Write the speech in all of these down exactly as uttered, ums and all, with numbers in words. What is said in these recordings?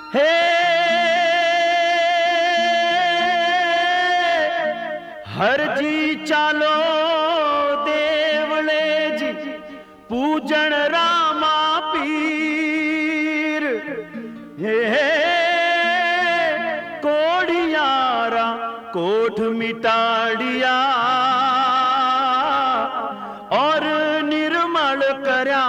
हे हर जी चालो देवले जी पूजन रामा पीर। हे कोड़ियारा कोठ मिटाड़िया और निर्मल करया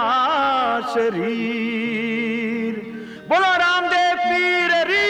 शरीर। बोलो रामदेव पीर री।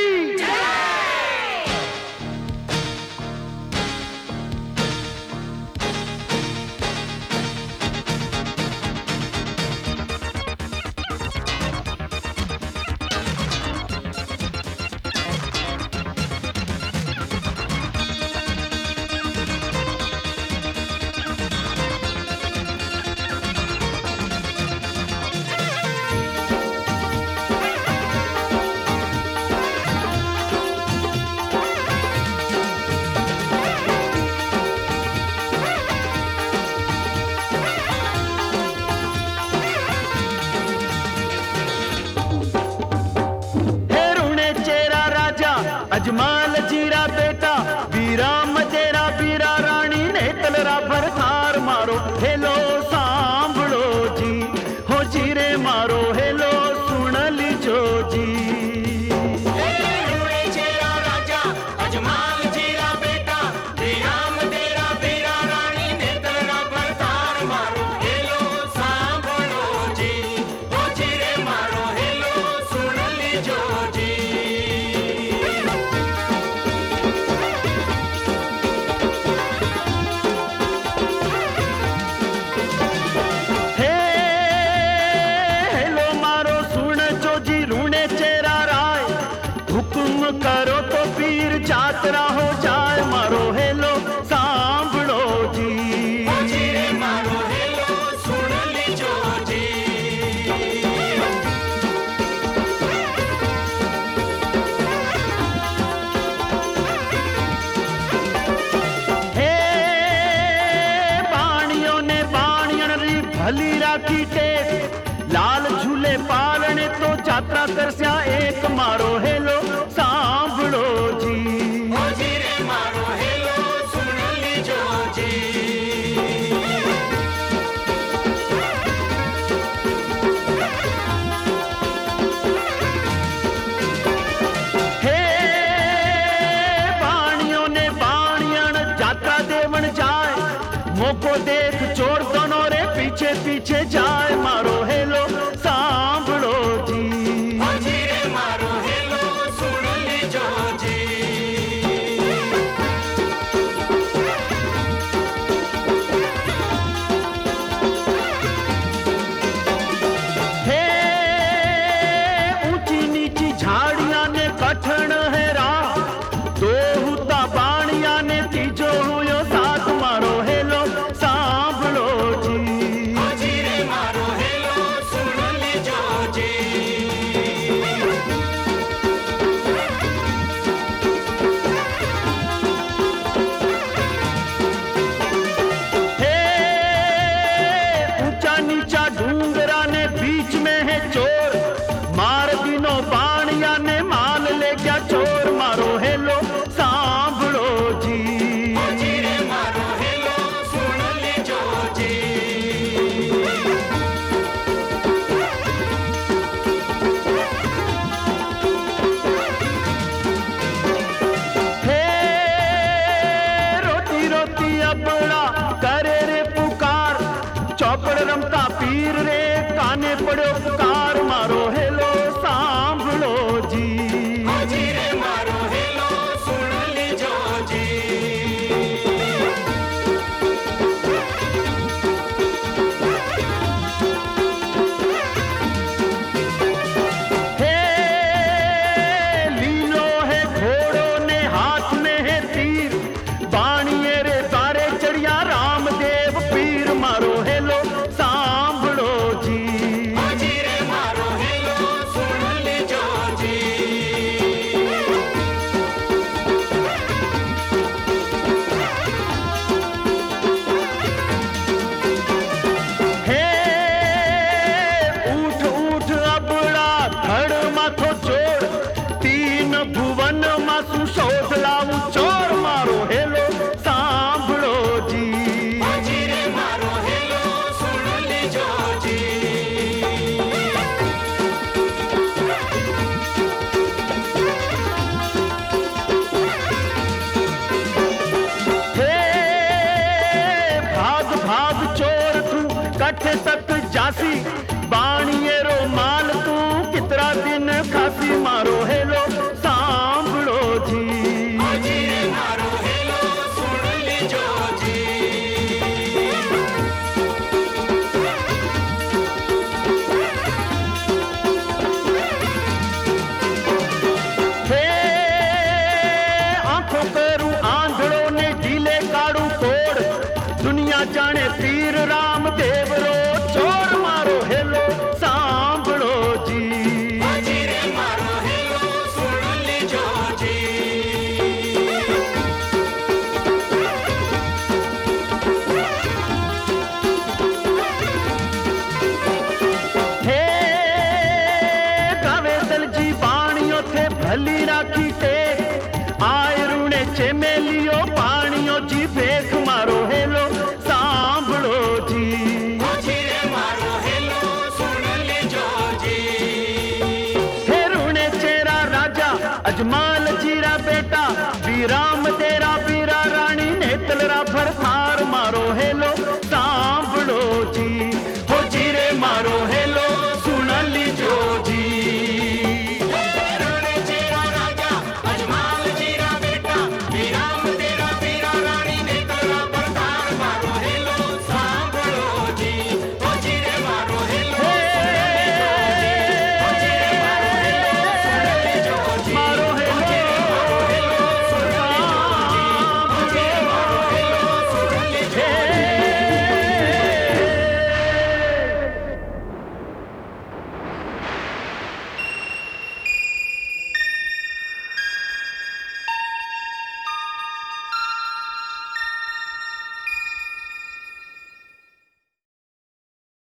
अजमाल जीरा बेटा बीरा मजेरा बीरा रानी ने तलरा भर थार मारो हेलो सांभलो जी हो जीरे मारो हेलो सुन लीजो जी। करो तो पीर जात्रा हो जाए मारो हेलो सांभलो जी। मारो हेलो सुन लीजो जी। हे बाणियों ने बाणियन री भली राखी टेक लाल झूले पालने तो जात्रा करस्या एक मारो हेलो सांभलो जी। ओ जी रे मारो हेलो सुन लीजो जी। हे बाणियों ने बाणियन जात्रा देवन जाए मोको देख चोर दोनों रे पीछे पीछे जाए मारो हेलो सांभलो जी। कठण है राह दो हुता बाणिया ने तीजो हुयो साथ मारो हेलो सांभलो जी। मारो हेलो सुन लीजो जी। हे ऊंचा नीचा डूंगरा ने बीच में है चोर मार दिनो बाणिया ने माल ले गया चोर मारो हेलो सांभलो जी। मारो हेलो सुन लीजो जी। हे रोती रोती अबड़ा करे रे पुकार चौपड़ रमता पीर रे काने पड़ो पुकार मारो हेलो सांभलो जी। मारो हेलो सुन लीजो जी। हे लीलो है घोड़ो ने हाथ में है तीर बाणिये रे तारे चढ़िया रामदेव पीर मारो हेलो सांभलो जी। ना जाने पीर राम देव रो चोर मारो हेलो सांभळो जी। मारो हेलो सुन लीजो जी। हे गावे दलजी बाणियों थे भली राखी टेक आए रूणे चेमेलियो पाणियों जी भेख